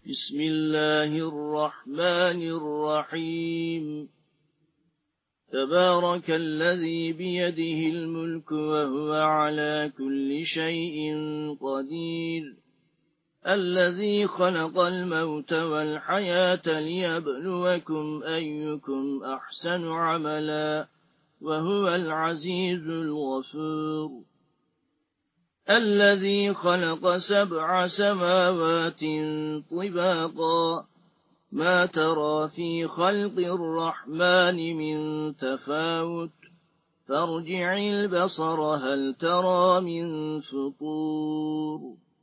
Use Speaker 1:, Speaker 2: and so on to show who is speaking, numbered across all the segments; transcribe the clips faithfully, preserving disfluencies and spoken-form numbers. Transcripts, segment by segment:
Speaker 1: بسم الله الرحمن الرحيم تبارك الذي بيده الملك وهو على كل شيء قدير الذي خلق الموت والحياة ليبلوكم أيكم أحسن عملا وهو العزيز الغفور الذي خلق سبع سماوات طباقا ما ترى في خلق الرحمن من تفاوت فارجع البصر هل ترى من فطور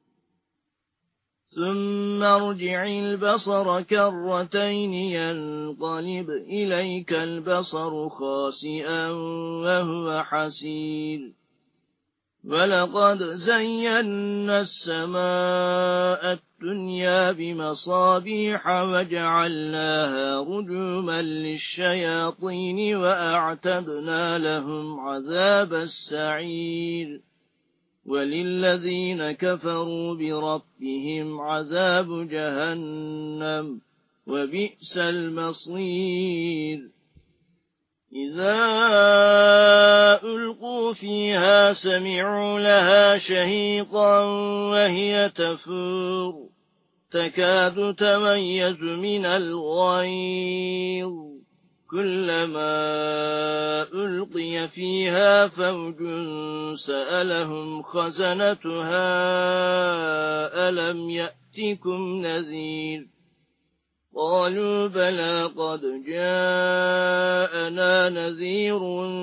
Speaker 1: ثم ارجع البصر كرتين ينقلب إليك البصر خاسئا وهو حسير ولقد زينا السماء الدنيا بمصابيح وجعلناها رجوما للشياطين وأعتدنا لهم عذاب السعير وللذين كفروا بربهم عذاب جهنم وبئس المصير إذا ألقوا فيها سمعوا لها شهيقا وهي تفور تكاد تميز من الغيظ كلما ألقي فيها فوج سألهم خزنتها ألم يأتكم نذير قالوا بلى قد جاءنا نذير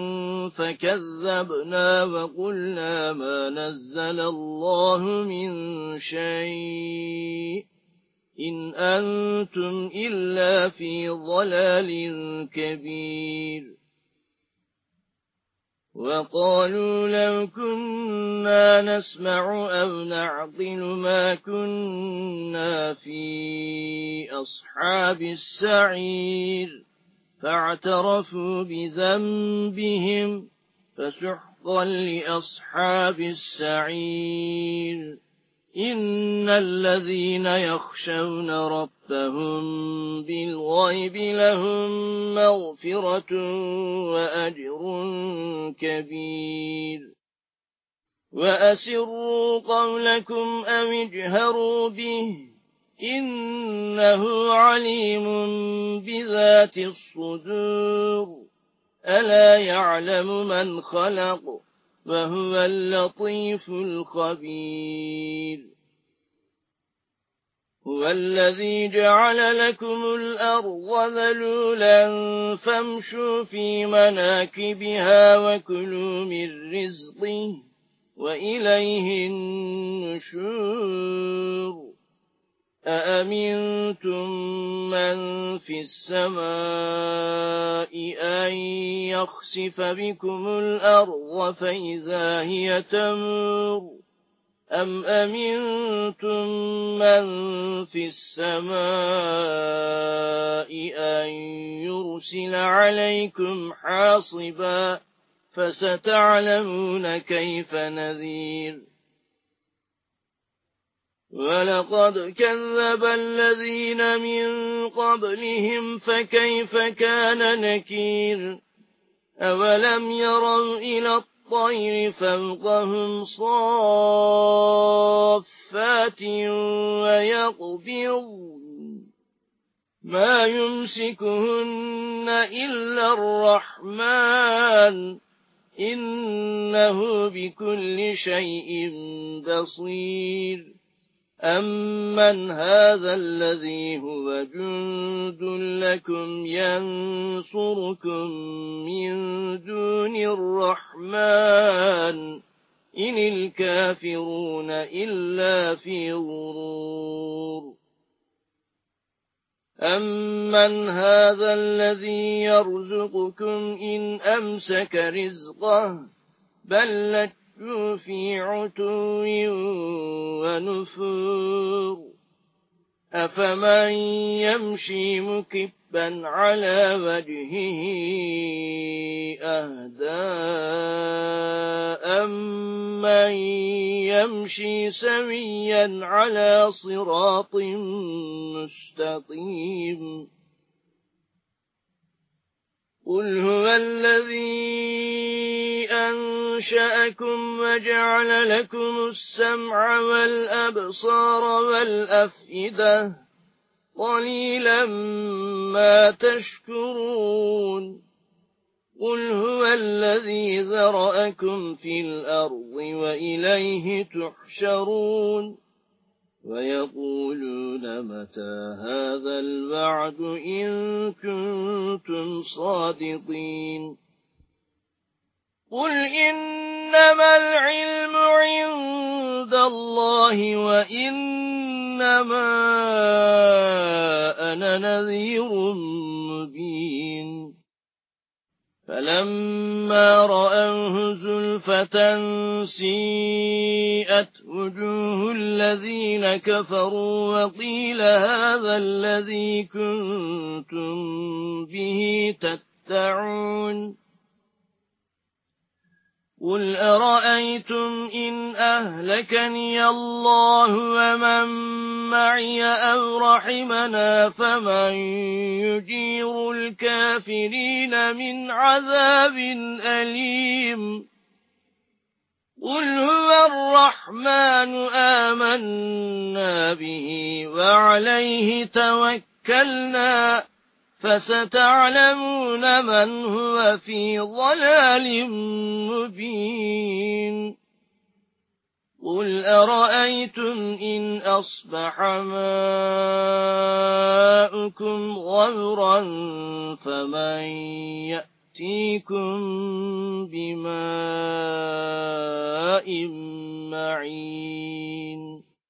Speaker 1: فكذبنا وقلنا ما نزل الله من شيء إن أنتم إلا في ضلال كبير وقالوا لو كنا نسمع أو نعقل ما كنا في أصحاب السعير فاعترفوا بذنبهم فسحقا لأصحاب السعير إن الذين يخشون ربهم بالغيب لهم مغفرة وأجر كبير وأسروا قولكم أو اجهروا به إنه عليم بذات الصدور ألا يعلم من خلق وهو اللطيف الخبير هو الذي جعل لكم الأرض ذلولا فامشوا في مناكبها وكلوا من رزقه وإليه النشور أأمنتم من في السماء أن يخسف بكم الأرض فإذا هي تمور أم أمنتم من في السماء أن يرسل عليكم حاصبا فستعلمون كيف نذير ولقد كذب الذين من قبلهم فكيف كان نكير أولم يروا إلى الطير فوقهم صافات ويقبضن ما يمسكهن إلا الرحمن إنه بكل شيء بصير أمن هذا الذي هو جند لكم ينصركم من دون الرحمن إن الكافرون إلا في غرور أمن هذا الذي يرزقكم إن أمسك رزقه بل لجوا في عتو ونفور أفمن يمشي مكبا على وجهه أهدى أمن يمشي سويا على صراط مستقيم قل هو الذي أنشأكم وجعل لكم السمع والأبصار والأفئدة قليلا ما تشكرون قل هو الذي ذرأكم في الأرض وإليه تحشرون ويقولون متى هذا الوعد إن كنتم صادقين قل إنما العلم عند الله وإنما أنا نذير مبين فلما رأوه زلفة سيئت وجوه الذين كفروا وقيل هذا الذي كنتم به تدعون قل أرأيتم إن أهلكني الله ومن معي أو رحمنا فمن يجير الكافرين من عذاب أليم قل هو الرحمن آمنا به وعليه توكلنا فستعلمون من هو في ضلال مبين قل أرأيتم إن أصبح ماؤكم غورا فمن يأتيكم بماء معين